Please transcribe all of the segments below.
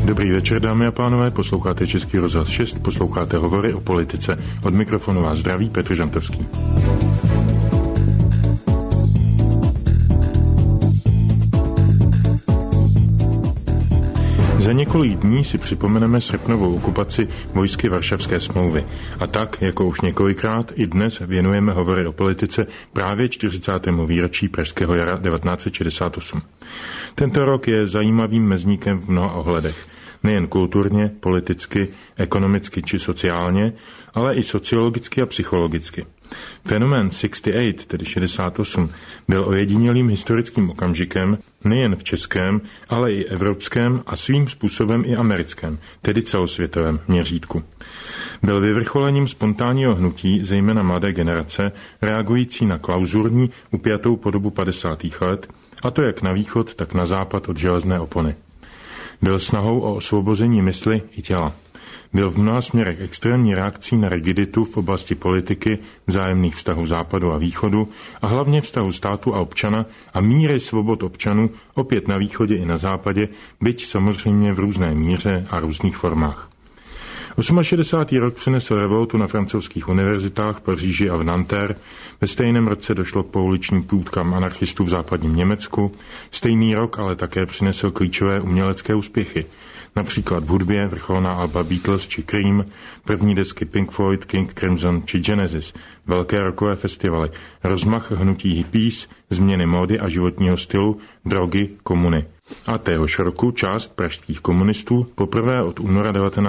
Dobrý večer, dámy a pánové, posloucháte Český rozhlas 6, posloucháte Hovory o politice. Od mikrofonu vás zdraví Petr Žantovský. Za několik dní si připomeneme srpnovou okupaci vojsky Varšavské smlouvy. A tak, jako už několikrát, i dnes věnujeme Hovory o politice právě 40. výročí Pražského jara 1968. Tento rok je zajímavým mezníkem v mnoha ohledech. Nejen kulturně, politicky, ekonomicky či sociálně, ale i sociologicky a psychologicky. Fenomén 68, tedy 68, byl ojedinělým historickým okamžikem nejen v českém, ale i evropském a svým způsobem i americkém, tedy celosvětovém měřítku. Byl vyvrcholením spontánního hnutí, zejména mladé generace, reagující na klauzurní, upjatou podobu 50. let, a to jak na východ, tak na západ od železné opony. Byl snahou o osvobození mysli i těla. Byl v mnoha směrech extrémní reakcí na rigiditu v oblasti politiky, vzájemných vztahů západu a východu a hlavně vztahu státu a občana a míry svobod občanů opět na východě i na západě, byť samozřejmě v různé míře a různých formách. 68. rok přinesl revoltu na francouzských univerzitách v Paříži a v Nanterre. Ve stejném roce došlo k pouličním půtkám anarchistů v západním Německu. Stejný rok ale také přinesl klíčové umělecké úspěchy. Například v hudbě vrcholná alba Beatles či Cream, první desky Pink Floyd, King Crimson či Genesis, velké rockové festivaly, rozmach hnutí hippies, změny módy a životního stylu, drogy, komuny. A téhož roku část pražských komunistů poprvé od února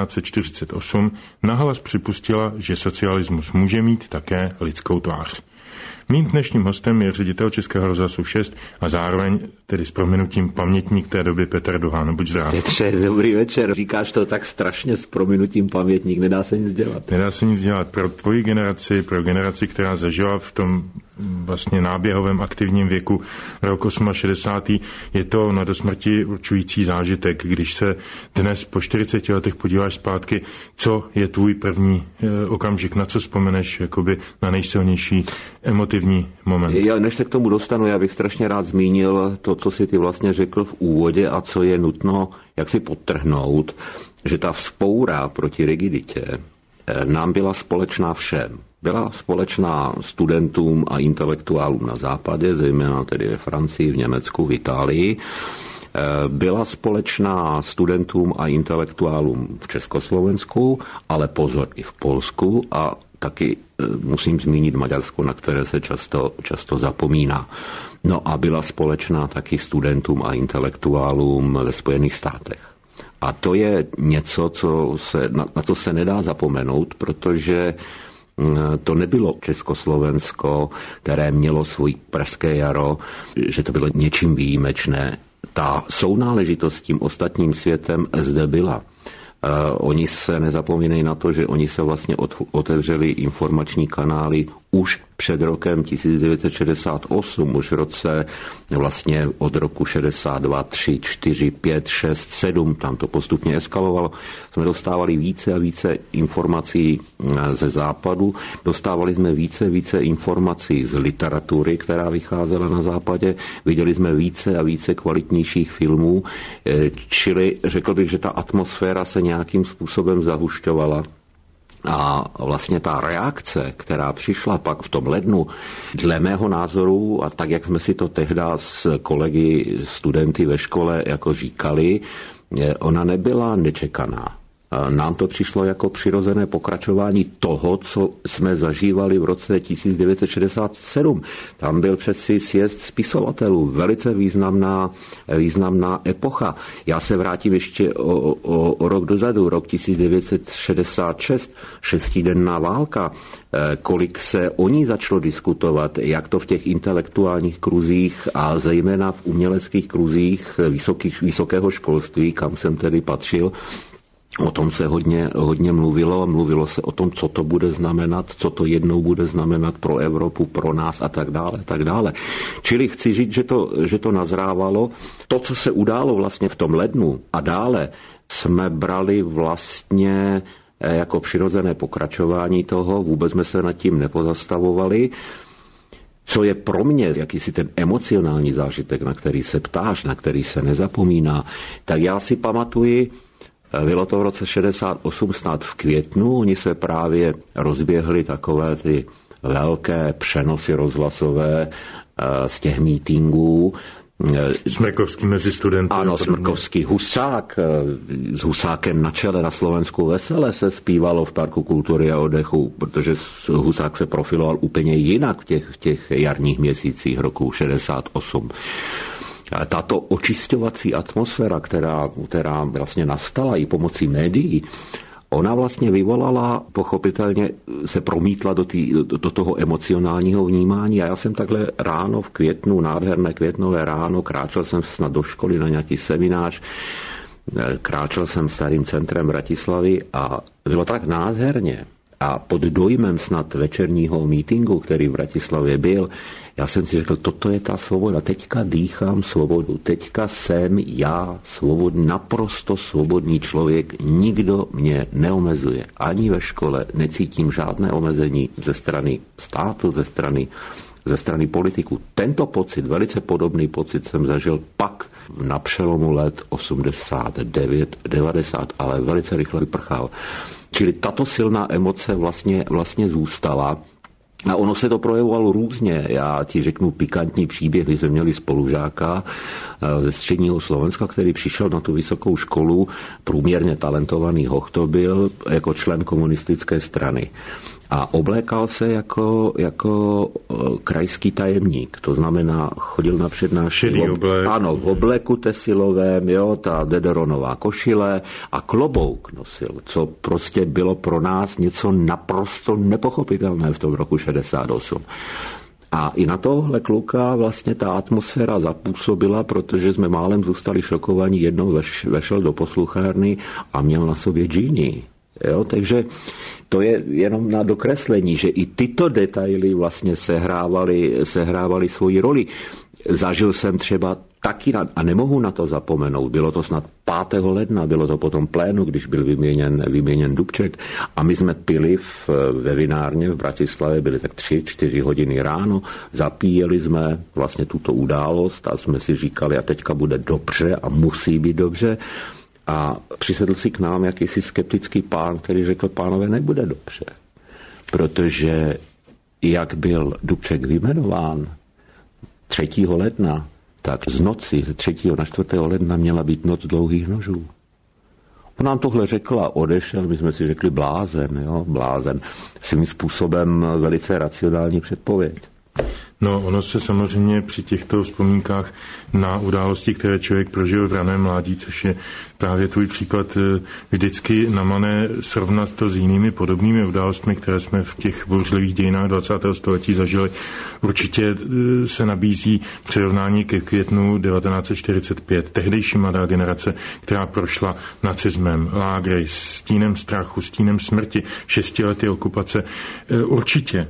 1948 nahlas připustila, že socialismus může mít také lidskou tvář. Mým dnešním hostem je ředitel Českého rozhlasu 6 a zároveň, tedy s prominutím, pamětník té doby Petr Duhan. Buď zdrav. Petře, dobrý večer. Říkáš to tak strašně s prominutím pamětník, nedá se nic dělat. Nedá se nic dělat. Pro tvoji generaci, pro generaci, která zažila v tom vlastně náběhovém aktivním věku rok 68. je to na dosmrti určující zážitek. Když se dnes po 40 letech podíváš zpátky, co je tvůj první okamžik, na co vzpomeneš jakoby na nejsilnější emotivní moment? Než se k tomu dostanu, já bych strašně rád zmínil to, co si ty vlastně řekl v úvodě a co je nutno jak si podtrhnout, že ta vzpoura proti rigiditě nám byla společná všem. Byla společná studentům a intelektuálům na západě, zejména tedy ve Francii, v Německu, v Itálii. Byla společná studentům a intelektuálům v Československu, ale pozor i v Polsku a taky musím zmínit Maďarsko, na které se často zapomíná. No a byla společná taky studentům a intelektuálům ve Spojených státech. A to je něco, na co se nedá zapomenout, protože to nebylo Československo, které mělo svůj pražské jaro, že to bylo něčím výjimečné. Ta sounáležitost s tím ostatním světem zde byla. Oni se nezapomínají na to, že oni se vlastně otevřeli informační kanály už před rokem 1968, už v roce vlastně od roku 62, 3, 4, 5, 6, 7, tam to postupně eskalovalo. Jsme dostávali více a více informací ze západu, dostávali jsme více informací z literatury, která vycházela na západě, viděli jsme více a více kvalitnějších filmů, čili řekl bych, že ta atmosféra se nějakým způsobem zahušťovala. A vlastně ta reakce, která přišla pak v tom lednu, dle mého názoru, a tak, jak jsme si to tehda s kolegy, studenty ve škole jako říkali, ona nebyla nečekaná. Nám to přišlo jako přirozené pokračování toho, co jsme zažívali v roce 1967. Tam byl přeci sjezd spisovatelů, velice významná epocha. Já se vrátím ještě o rok dozadu, rok 1966, šestidenná válka. Kolik se o ní začalo diskutovat, jak to v těch intelektuálních kruzích a zejména v uměleckých kruzích vysokého školství, kam jsem tedy patřil, o tom se hodně mluvilo se o tom, co to bude znamenat, co to jednou bude znamenat pro Evropu, pro nás a tak dále. Čili chci říct, že to nazrávalo. To, co se událo vlastně v tom lednu a dále, jsme brali vlastně jako přirozené pokračování toho, vůbec jsme se nad tím nepozastavovali. Co je pro mě jakýsi ten emocionální zážitek, na který se ptáš, na který se nezapomíná, tak já si pamatuji Bylo to v roce 68 snad v květnu, oni se právě rozběhli takové ty velké přenosy rozhlasové z těch mítinků. Smrkovský mezi studenty. Ano, Smrkovský Husák. S Husákem na čele na Slovensku vesele se zpívalo v Parku kultury a oddechu, protože Husák se profiloval úplně jinak v těch jarních měsících roku 68. Tato očišťovací atmosféra, která vlastně nastala i pomocí médií, ona vlastně vyvolala, pochopitelně se promítla do toho emocionálního vnímání a já jsem takhle ráno v květnu, nádherné květnové ráno, kráčel jsem snad do školy na nějaký seminář, kráčel jsem starým centrem Bratislavy a bylo tak nádherně a pod dojmem snad večerního mítinku, který v Bratislavě byl, já jsem si řekl, toto je ta svoboda, teďka dýchám svobodu, teďka jsem já svobodný, naprosto svobodný člověk, nikdo mě neomezuje, ani ve škole necítím žádné omezení ze strany státu, ze strany politiků. Tento pocit, velice podobný pocit jsem zažil pak na přelomu let 89, 90, ale velice rychle vyprchal. Čili tato silná emoce vlastně zůstala. A ono se to projevovalo různě. Já ti řeknu pikantní příběh, kdy jsme měli spolužáka ze středního Slovenska, který přišel na tu vysokou školu, průměrně talentovaný hoch to byl, jako člen komunistické strany. A oblékal se jako krajský tajemník, to znamená, chodil na přednášky. Ano, v obleku tesilovém, jo, ta Dederonová košile a klobouk nosil, co prostě bylo pro nás něco naprosto nepochopitelné v tom roku 68. A i na tohle kluka vlastně ta atmosféra zapůsobila, protože jsme málem zůstali šokovaní, jednou vešel do posluchárny a měl na sobě džíny. Jo, takže to je jenom na dokreslení, že i tyto detaily vlastně sehrávaly svoji roli. Zažil jsem třeba taky, a nemohu na to zapomenout, bylo to snad 5. ledna, bylo to potom plénu, když byl vyměněn Dubček a my jsme pili ve vinárně v Bratislavě, byly tak 3-4 hodiny ráno, zapíjeli jsme vlastně tuto událost a jsme si říkali, a teďka bude dobře a musí být dobře. A přisedl si k nám jakýsi skeptický pán, který řekl, pánové, nebude dobře. Protože jak byl Dubček vyjmenován 3. ledna, tak z noci ze 3. na 4. ledna měla být noc dlouhých nožů. On nám tohle řekl a odešel, my jsme si řekli blázen. Svým způsobem velice racionální předpověď. No, ono se samozřejmě při těchto vzpomínkách na události, které člověk prožil v raném mládí, což je právě tvůj příklad, vždycky namane srovnat to s jinými podobnými událostmi, které jsme v těch bouřlivých dějinách 20. století zažili. Určitě se nabízí přirovnání ke květnu 1945. Tehdejší mladá generace, která prošla nacismem, lágry, stínem strachu, stínem smrti, 6 lety okupace. Určitě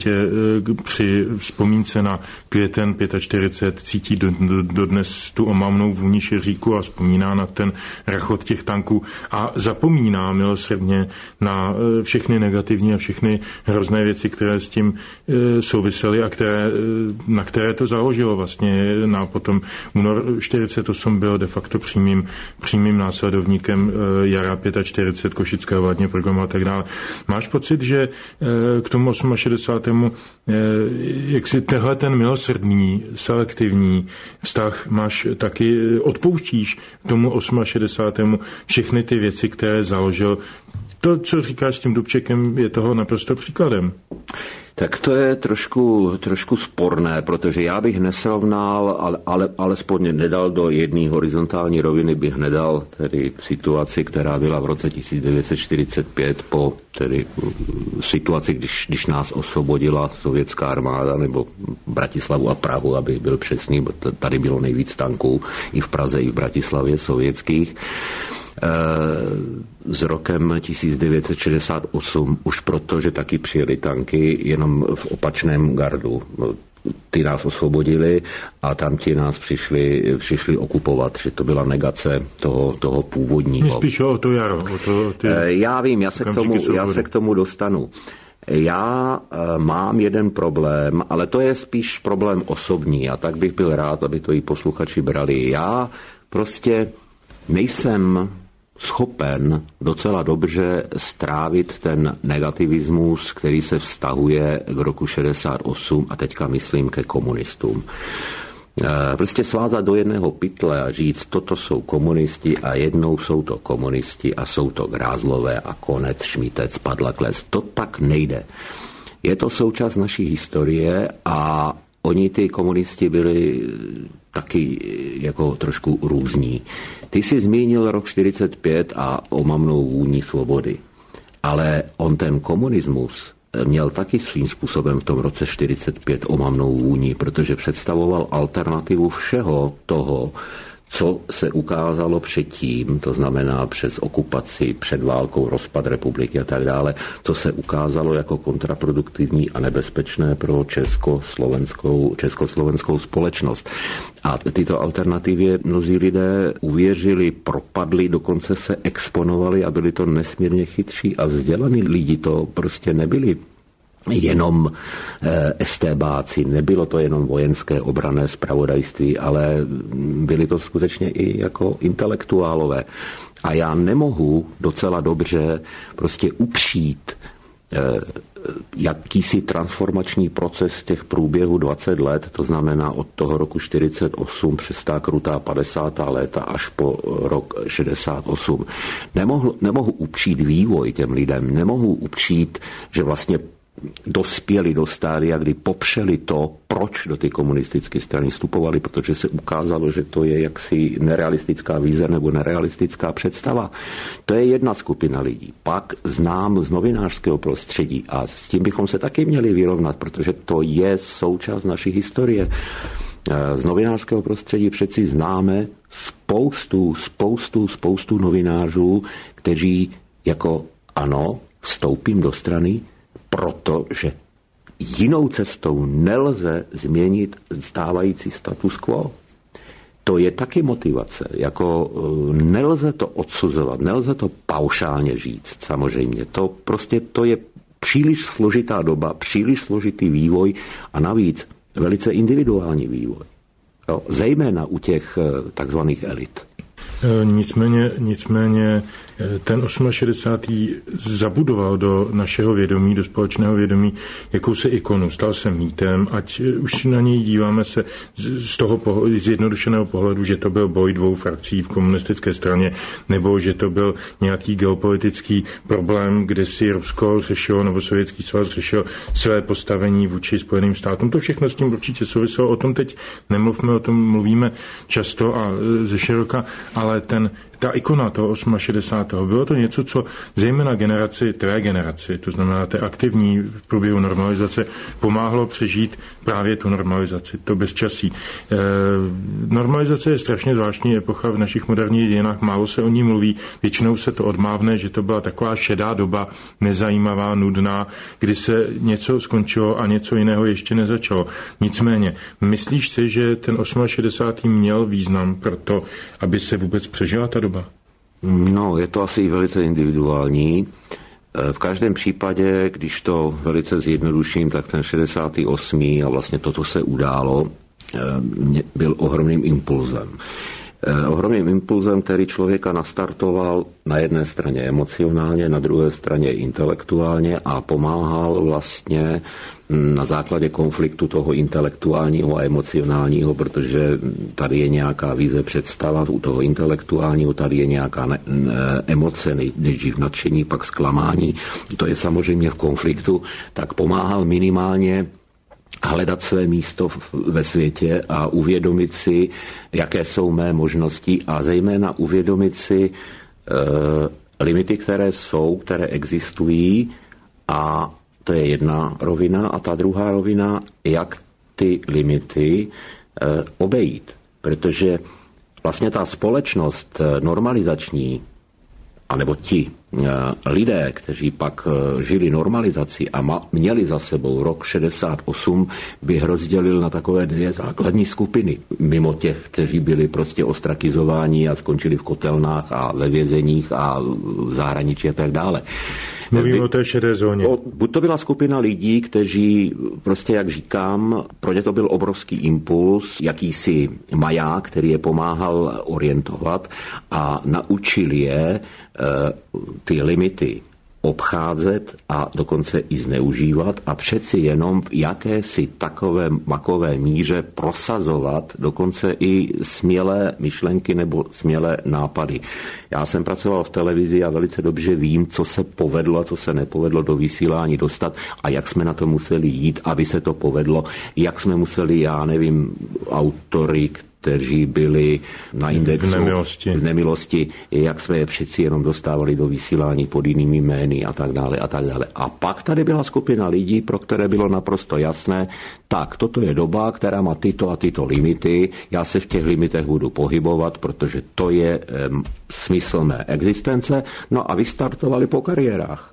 při vzpomínce na květen 45 cítí dodnes tu omamnou vůni šeříku a vzpomíná na ten rachot těch tanků a zapomíná milosrdně na všechny negativní a všechny hrozné věci, které s tím souvisely a na které to založilo vlastně. Na potom únor 48 byl de facto přímým následovníkem jara 45, Košického vládního programu a tak dále. Máš pocit, že k tomu 68. jak si tehle ten milosrdný, selektivní vztah máš taky, odpouštíš tomu 68. všechny ty věci, které založil. To, co říkáš s tím Dubčekem, je toho naprosto příkladem. Tak to je trošku sporné, protože já bych nesrovnal, ale alespoň nedal do jedné horizontální roviny, bych nedal tedy situaci, která byla v roce 1945 po tedy situaci, když nás osvobodila sovětská armáda, nebo Bratislavu a Prahu, aby byl přesný, tady bylo nejvíc tanků i v Praze, i v Bratislavě sovětských. S rokem 1968 už proto, že taky přijeli tanky jenom v opačném gardu. Ty nás osvobodili a tamti nás přišli okupovat, že to byla negace toho původního. Mě spíš o to jaro. Já vím, já se k tomu dostanu. Já mám jeden problém, ale to je spíš problém osobní a tak bych byl rád, aby to i posluchači brali. Já prostě nejsem schopen docela dobře strávit ten negativismus, který se vztahuje k roku 68 a teďka myslím ke komunistům. Prostě svázat do jedného pytle a říct, toto jsou komunisti a jednou jsou to komunisti a jsou to Grázlové a konec, Šmítec, Padlakles. To tak nejde. Je to součást naší historie a oni, ty komunisti, byli taky jako trošku různí. Ty jsi zmínil rok 45 a omamnou vůni svobody. Ale on ten komunismus měl taky svým způsobem v tom roce 45 omamnou vůni, protože představoval alternativu všeho toho, co se ukázalo předtím, to znamená přes okupaci, před válkou, rozpad republiky a tak dále, co se ukázalo jako kontraproduktivní a nebezpečné pro československou společnost. A tyto alternativě mnozí lidé uvěřili, propadli, dokonce se exponovali a byli to nesmírně chytří a vzdělaní lidi, to prostě nebyli jenom estébáci, nebylo to jenom vojenské obranné zpravodajství, ale byli to skutečně i jako intelektuálové. A já nemohu docela dobře prostě upřít jakýsi transformační proces těch průběhů 20 let, to znamená od toho roku 48 přes ta krutá 50. léta až po rok 68. Nemohu upřít vývoj těm lidem, nemohu upřít, že vlastně dospěli do stádia, kdy popřeli to, proč do ty komunistické strany vstupovali, protože se ukázalo, že to je jaksi nerealistická vize nebo nerealistická představa. To je jedna skupina lidí. Pak znám z novinářského prostředí a s tím bychom se taky měli vyrovnat, protože to je součást naší historie. Z novinářského prostředí přeci známe spoustu novinářů, kteří jako ano, vstoupím do strany, protože jinou cestou nelze změnit stávající status quo. To je taky motivace. Jako nelze to odsuzovat, nelze to paušálně říct, samozřejmě. To je příliš složitá doba, příliš složitý vývoj a navíc velice individuální vývoj. Jo? Zejména u těch takzvaných elit. Nicméně ten 68. zabudoval do našeho vědomí, do společného vědomí jakousi ikonu. Stal se mýtem, ať už na něj díváme se z toho zjednodušeného pohledu, že to byl boj dvou frakcí v komunistické straně, nebo že to byl nějaký geopolitický problém, kde si Rusko řešilo, nebo Sovětský svaz řešil své postavení vůči Spojeným státům. To všechno s tím určitě souviselo. O tom teď nemluvme, o tom mluvíme často a ze široka, ale ta ikona toho 68. bylo to něco, co zejména tvé generaci, to znamená té aktivní v průběhu normalizace, pomáhlo přežít právě tu normalizaci, to bezčasí. Normalizace je strašně zvláštní epocha v našich moderních dějinách, málo se o ní mluví, většinou se to odmávne, že to byla taková šedá doba, nezajímavá, nudná, kdy se něco skončilo a něco jiného ještě nezačalo. Nicméně, myslíš si, že ten 68. měl význam pro to, aby se vůbec přežila ta doba? No, je to asi velice individuální. V každém případě, když to velice zjednoduším, tak ten 68. a vlastně to, co se událo, byl ohromným impulzem. Ohromným impulzem, který člověka nastartoval na jedné straně emocionálně, na druhé straně intelektuálně a pomáhal vlastně na základě konfliktu toho intelektuálního a emocionálního, protože tady je nějaká vize, představa, u toho intelektuálního tady je nějaká emoce, nejdřív nadšení, pak zklamání, to je samozřejmě v konfliktu, tak pomáhal minimálně hledat své místo ve světě a uvědomit si, jaké jsou mé možnosti a zejména uvědomit si limity, které existují a to je jedna rovina a ta druhá rovina, jak ty limity obejít. Protože vlastně ta společnost normalizační, anebo ti lidé, kteří pak žili normalizaci a měli za sebou rok 68, bych rozdělil na takové dvě základní skupiny. Mimo těch, kteří byli prostě ostrakizováni a skončili v kotelnách a ve vězeních a v zahraničí a tak dále. Mluvím o té šedé zóně. Buď to byla skupina lidí, kteří prostě, jak říkám, pro ně to byl obrovský impuls, jakýsi maják, který je pomáhal orientovat a naučil je ty limity obcházet a dokonce i zneužívat a přeci jenom v jakési takové makové míře prosazovat dokonce i smělé myšlenky nebo smělé nápady. Já jsem pracoval v televizi a velice dobře vím, co se povedlo a co se nepovedlo do vysílání dostat a jak jsme na to museli jít, aby se to povedlo, jak jsme museli, já nevím, autory, kteří byli na indexu v nemilosti, jak jsme je přeci jenom dostávali do vysílání pod jinými jmény a tak dále a tak dále. A pak tady byla skupina lidí, pro které bylo naprosto jasné, tak toto je doba, která má tyto a tyto limity, já se v těch limitech budu pohybovat, protože to je smysl mé existence, no a vystartovali po kariérách.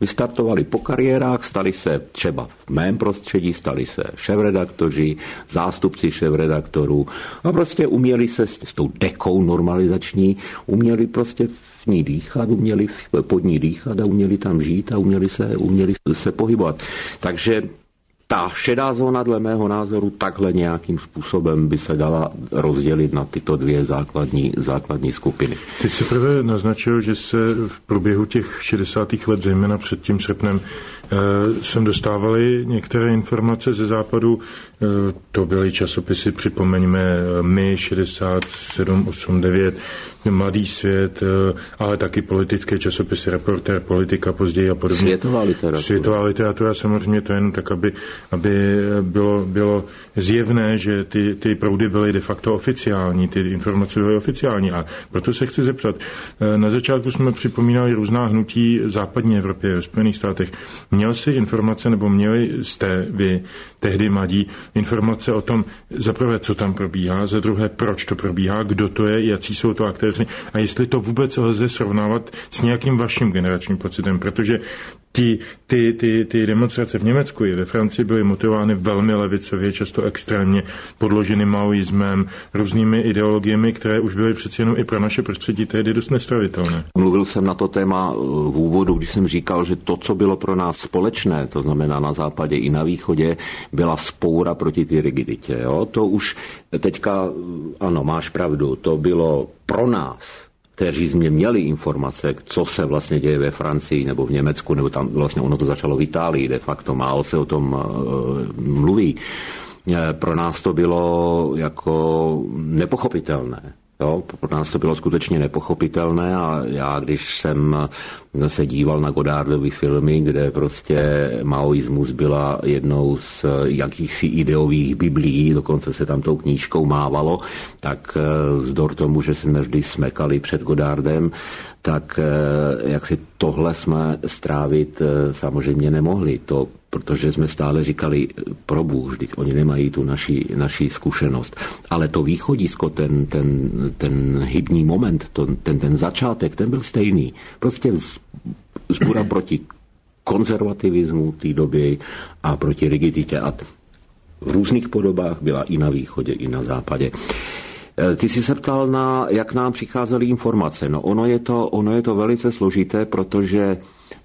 Stali se třeba v mém prostředí, stali se šéfredaktoři, zástupci šéfredaktorů a prostě uměli se s tou dekou normalizační, uměli prostě v ní dýchat, uměli pod ní dýchat a uměli tam žít a uměli se pohybovat. Takže ta šedá zóna dle mého názoru takhle nějakým způsobem by se dala rozdělit na tyto dvě základní skupiny. Ty jsi prvé naznačil, že se v průběhu těch 60. let, zejména před tím srpnem, sem dostávaly některé informace ze západu. To byly časopisy, připomeňme, My 67, 8, 9, Mladý svět, ale taky politické časopisy, Reportér, Politika později a podobně. Světová literatura samozřejmě, to jen tak, aby bylo zjevné, že ty proudy byly de facto oficiální, ty informace byly oficiální. A proto se chci zeptat. Na začátku jsme připomínali různá hnutí v západní Evropě, ve Spojených státech. Měl jsi informace, nebo měli jste vy tehdy mladí informace o tom, za prvé, co tam probíhá, za druhé, proč to probíhá, kdo to je, jací jsou to aktéři a jestli to vůbec lze srovnávat s nějakým vaším generačním pocitem, protože ty demonstrace v Německu i ve Francii byly motivovány velmi levicově, často extrémně, podloženy maoismem, různými ideologiemi, které už byly přeci jenom i pro naše prostředí tehdy dost nestravitelné. Mluvil jsem na to téma v úvodu, když jsem říkal, že to, co bylo pro nás společné, to znamená na západě i na východě, byla vzpoura proti té rigiditě. Jo? To už teďka, ano, máš pravdu, to bylo pro nás, kteří jsme měli informace, co se vlastně děje ve Francii nebo v Německu, nebo tam vlastně ono to začalo v Itálii, de facto málo se o tom mluví. Pro nás to bylo jako nepochopitelné. Jo, pro nás to bylo skutečně nepochopitelné a já, když jsem se díval na Godardovy filmy, kde prostě maoismus byla jednou z jakýchsi ideových biblií, dokonce se tam tou knížkou mávalo, tak vzdor tomu, že jsme vždy smekali před Godardem, tak jak si tohle jsme strávit samozřejmě nemohli. Protože jsme stále říkali, pro Bůh, vždyť oni nemají tu naši zkušenost. Ale to východisko, ten hybný moment, ten začátek, ten byl stejný. Prostě vzbura proti konzervativismu té doby a proti rigiditě. A v různých podobách byla i na východě, i na západě. Ty jsi se ptal, jak nám přicházely informace. No ono je to velice složité, protože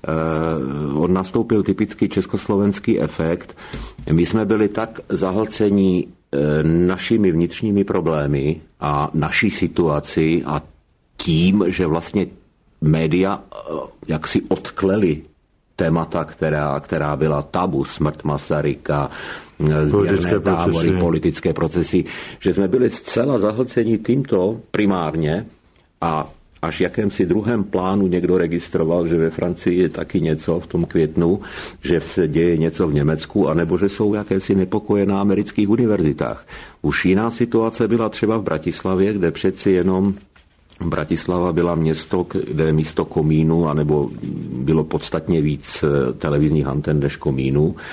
on nastoupil typický československý efekt. My jsme byli tak zahlceni našimi vnitřními problémy a naší situaci a tím, že vlastně média jaksi odkleli témata, která byla tabu, smrt Masaryka, sběrné tábory, politické procesy, že jsme byli zcela zahlceni tímto primárně a až jakémsi druhém plánu někdo registroval, že ve Francii je taky něco v tom květnu, že se děje něco v Německu, anebo že jsou jakési nepokoje na amerických univerzitách. Už jiná situace byla třeba v Bratislavě, kde přeci jenom Bratislava byla město, kde místo komínu, anebo bylo podstatně víc televizních anten než komínu.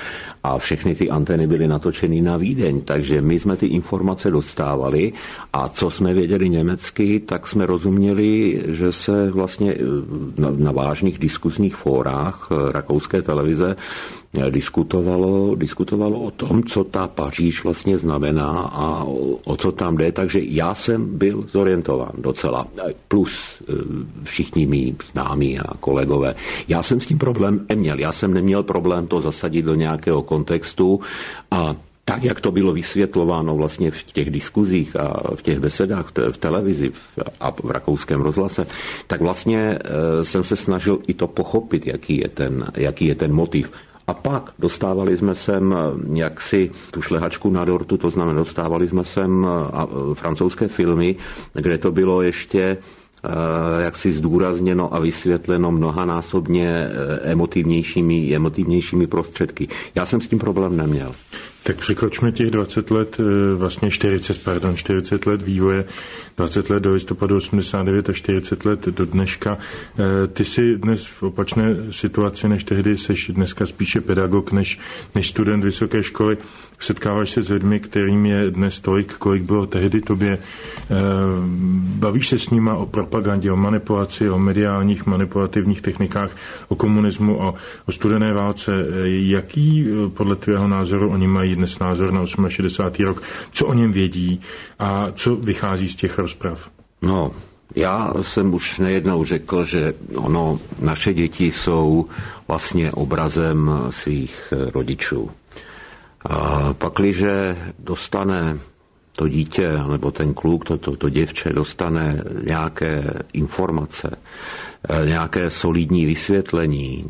a všechny ty antény byly natočeny na Vídeň, takže my jsme ty informace dostávali a co jsme věděli německy, tak jsme rozuměli, že se vlastně na vážných diskusních fórách rakouské televize diskutovalo o tom, co ta Paříž vlastně znamená a o co tam jde, takže já jsem byl zorientován docela, plus všichni mý známí a kolegové. Já jsem s tím problém neměl, já jsem neměl problém to zasadit do nějakého kontextu a tak, jak to bylo vysvětlováno vlastně v těch diskuzích a v těch besedách v televizi a v rakouském rozhlase, tak vlastně jsem se snažil i to pochopit, jaký je ten motiv. A pak dostávali jsme sem jaksi tu šlehačku na dortu, to znamená dostávali jsme sem francouzské filmy, kde to bylo ještě jaksi zdůrazněno a vysvětleno mnohanásobně emotivnějšími prostředky. Já jsem s tím problém neměl. Tak překročme těch 20 let, vlastně 40 let vývoje, 20 let do listopadu 89 a 40 let do dneška. Ty jsi dnes v opačné situaci než tehdy, seš dneska spíše pedagog než student vysoké školy. Setkáváš se s lidmi, kterým je dnes tolik, kolik bylo tehdy tobě. Bavíš se s nima o propagandě, o manipulaci, o mediálních manipulativních technikách, o komunismu, o studené válce. Jaký podle tvého názoru oni mají dnes názor na 68. rok? Co o něm vědí a co vychází z těch rozprav? No, já jsem už nejednou řekl, že naše děti jsou vlastně obrazem svých rodičů. A pakliže dostane to dítě, nebo ten kluk, to děvče dostane nějaké informace, nějaké solidní vysvětlení,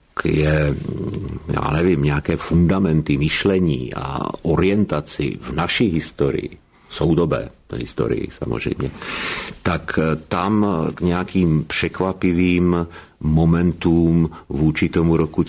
nějaké fundamenty myšlení a orientaci v naší historii, soudobé historii samozřejmě, tak tam k nějakým překvapivým momentům vůči tomu roku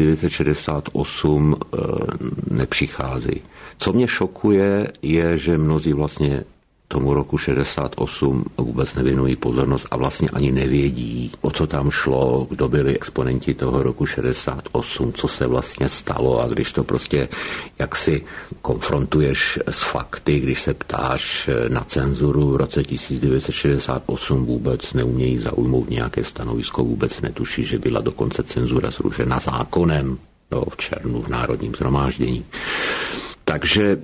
1968 nepřichází. Co mě šokuje, je, že mnozí vlastně tomu roku 68 vůbec nevěnují pozornost a vlastně ani nevědí, o co tam šlo, kdo byli exponenti toho roku 68, co se vlastně stalo a když to prostě jaksi konfrontuješ s fakty, když se ptáš na cenzuru v roce 1968 vůbec neumějí zaujmout nějaké stanovisko, vůbec netuší, že byla dokonce cenzura zrušena zákonem v červnu v Národním shromáždění. Takže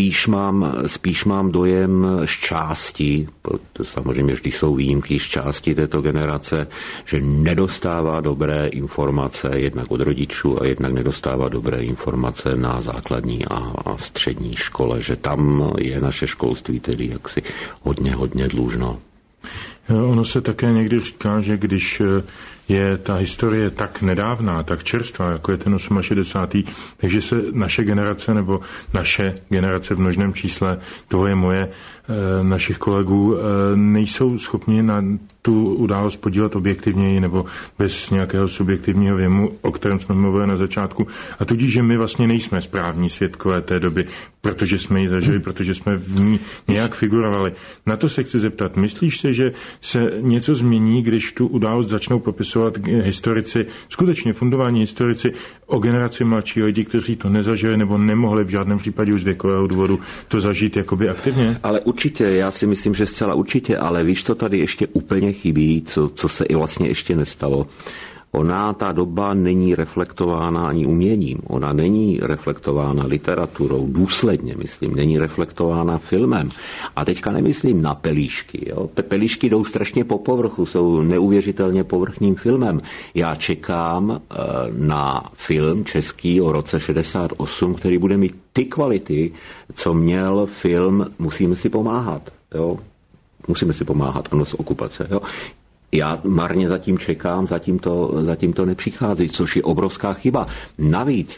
spíš mám dojem z části, samozřejmě vždy jsou výjimky z části této generace, že nedostává dobré informace jednak od rodičů a jednak nedostává dobré informace na základní a střední škole, že tam je naše školství tedy jaksi hodně dlužno. Ono se také někdy říká, že když je ta historie tak nedávná, tak čerstvá, jako je ten 68. Takže se naše generace, nebo naše generace v množném čísle, tvoje, moje, našich kolegů, nejsou schopni na tu událost podívat objektivněji nebo bez nějakého subjektivního věmu, o kterém jsme mluvili na začátku. A tudíž, že my vlastně nejsme správní svědkové té doby, protože jsme ji zažili, protože jsme v ní nějak figurovali. Na to se chci zeptat. Myslíš si, že se něco změní, když tu událost začnou popisovat historici, skutečně fundovaní historici o generaci mladších lidí, kteří to nezažili nebo nemohli v žádném případě už z věkového důvodu to zažít jakoby aktivně? Ale určitě, já si myslím, že zcela určitě, ale víš, co tady ještě úplně chybí, co se i vlastně ještě nestalo. Ta doba není reflektována ani uměním, ona není reflektována literaturou, důsledně myslím, není reflektována filmem. A teďka nemyslím na pelíšky. Jo? Pelíšky jdou strašně po povrchu, jsou neuvěřitelně povrchním filmem. Já čekám na film český o roce 68, který bude mít ty kvality, co měl film Musíme si pomáhat. Jo? Musíme si pomáhat, ano, z okupace. Jo? Já marně zatím čekám, zatím to nepřichází, což je obrovská chyba. Navíc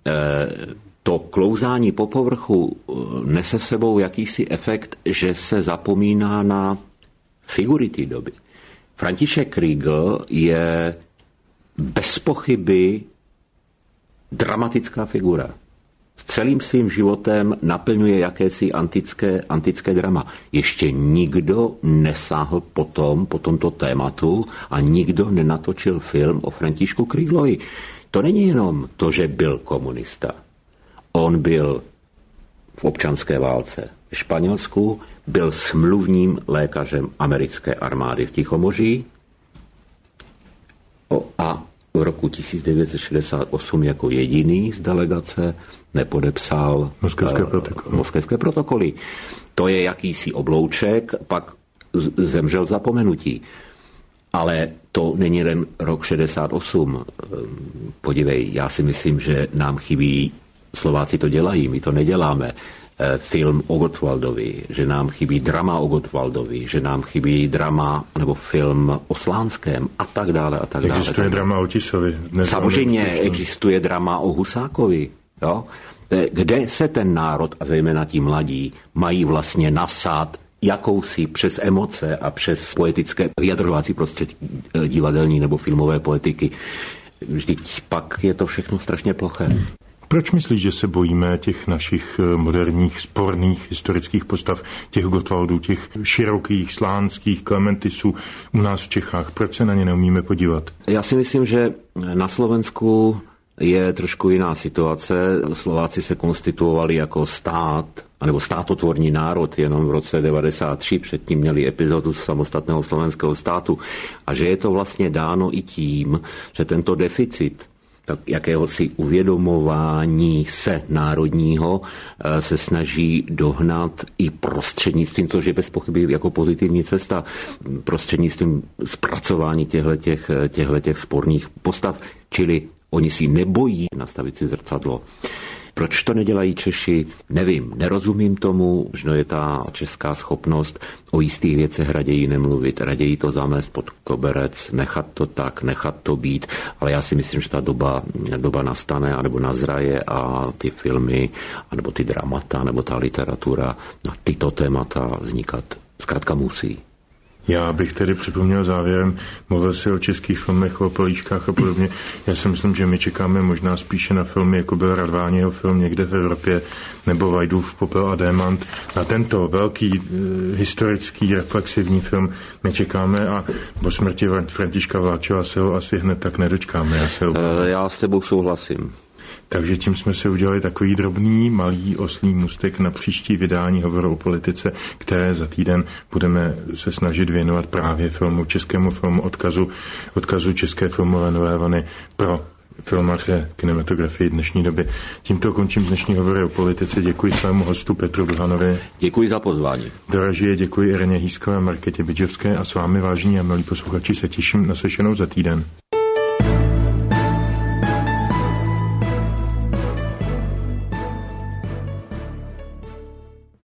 to klouzání po povrchu nese sebou jakýsi efekt, že se zapomíná na figury té doby. František Kriegl je bez pochyby dramatická figura. Celým svým životem naplňuje jakési antické drama. Ještě nikdo nesáhl po tomto tématu a nikdo nenatočil film o Františku Krieglovi. To není jenom to, že byl komunista. On byl v občanské válce v Španělsku, byl smluvním lékařem americké armády v Tichomoří a v roku 1968 jako jediný z delegace nepodepsal moskevské protokoly. To je jakýsi oblouček, pak zemřel zapomenutí. Ale to není jen rok 68. Podívej, já si myslím, že nám chybí, Slováci to dělají, my to neděláme, film o Gottwaldovi, že nám chybí drama o Gottwaldovi, že nám chybí drama nebo film o Slánském a tak dále a tak dále. Existuje drama o Tisovi. Samozřejmě existuje drama o Husákovi. Jo? Kde se ten národ a zejména ti mladí mají vlastně nasát jakousi přes emoce a přes poetické vyjadřovací prostředky divadelní nebo filmové poetiky. Vždyť pak je to všechno strašně ploché. Proč myslíš, že se bojíme těch našich moderních, sporných historických postav, těch Gottwaldů, těch širokých, slánských, Klementisů u nás v Čechách? Proč se na ně neumíme podívat? Já si myslím, že na Slovensku je trošku jiná situace. Slováci se konstituovali jako stát, anebo státotvorný národ jenom v roce 1993, předtím měli epizodu samostatného slovenského státu. A že je to vlastně dáno i tím, že tento deficit tak jakéhosi uvědomování se národního se snaží dohnat i prostřednictvím, což je bez pochyby jako pozitivní cesta, prostřednictvím zpracování těchto sporných postav, čili oni si nebojí nastavit si zrcadlo. Proč to nedělají Češi? Nevím, nerozumím tomu, možno je ta česká schopnost o jistých věcech raději nemluvit, raději to zamést pod koberec, nechat to tak, nechat to být, ale já si myslím, že ta doba nastane, anebo nazraje a ty filmy, anebo ty dramata, nebo ta literatura na tyto témata vznikat zkrátka musí. Já bych tedy připomněl závěrem, mluvil si o českých filmech, o Políčkách a podobně. Já si myslím, že my čekáme možná spíše na filmy, jako byl Radváněho film Někde v Evropě, nebo Vajdův Popel a démant. Na tento velký historický, reflexivní film my čekáme a po smrti Františka Vláčova se ho asi hned tak nedočkáme. Já s tebou souhlasím. Takže tím jsme si udělali takový drobný, malý oslí můstek na příští vydání Hovoru o politice, které za týden budeme se snažit věnovat právě českému filmu, odkazu České filmové nové vlny pro filmaře kinematografii dnešní doby. Tímto končím dnešní Hovory o politice. Děkuji svému hostu Petru Blhanovi. Děkuji za pozvání. Do režie děkuji Ireně Hýskové a Markétě Bydžovské a s vámi, vážení a milí posluchači, se těším na slyšenou za týden.